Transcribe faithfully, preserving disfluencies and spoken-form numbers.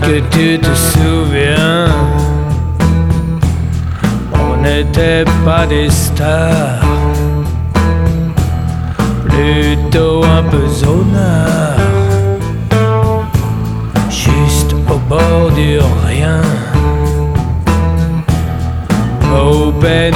que tu te souviens, on n'était pas des stars, plutôt un peu zonard, juste au bord du rien, au peine